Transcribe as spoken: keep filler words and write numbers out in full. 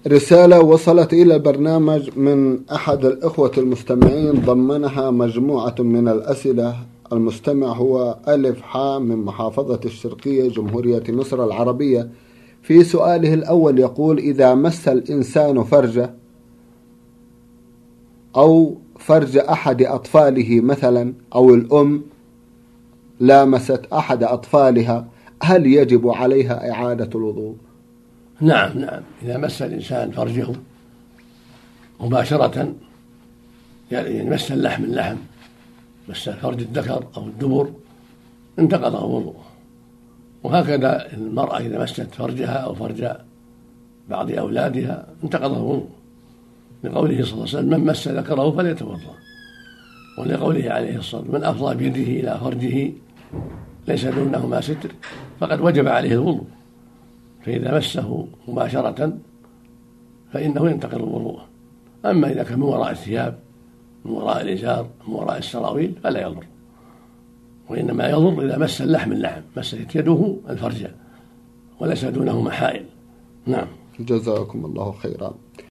رسالة وصلت إلى البرنامج من أحد الإخوة المستمعين ضمنها مجموعة من الأسئلة. المستمع هو ألف حا من محافظة الشرقية جمهورية مصر العربية. في سؤاله الأول يقول: إذا مس الإنسان فرجه أو فرج أحد أطفاله مثلا، أو الأم لامست أحد أطفالها، هل يجب عليها إعادة الوضوء؟ نعم نعم إذا مس الإنسان فرجه مباشرة، يعني مس اللحم اللحم مس فرج الذكر أو الدبر، انتقض الوضوء. وهكذا المرأة إذا مست فرجها أو فرج بعض أولادها انتقض الوضوء، لقوله صلى الله عليه وسلم: من مس ذكره فليتوضأ. ولقوله عليه الصلاة والسلام: من أفضى بيده إلى فرجه ليس دونهما ستر فقد وجب عليه الوضوء. فإذا مسه مباشرة فإنه ينتقض الوضوء. أما إذا كان من وراء الثياب، من وراء الإزار، من وراء السراويل فلا يضر، وإنما يضر إذا مس اللحم اللحم، مست يده الفرج وليس دونه محائل. نعم. جزاكم الله خيرا.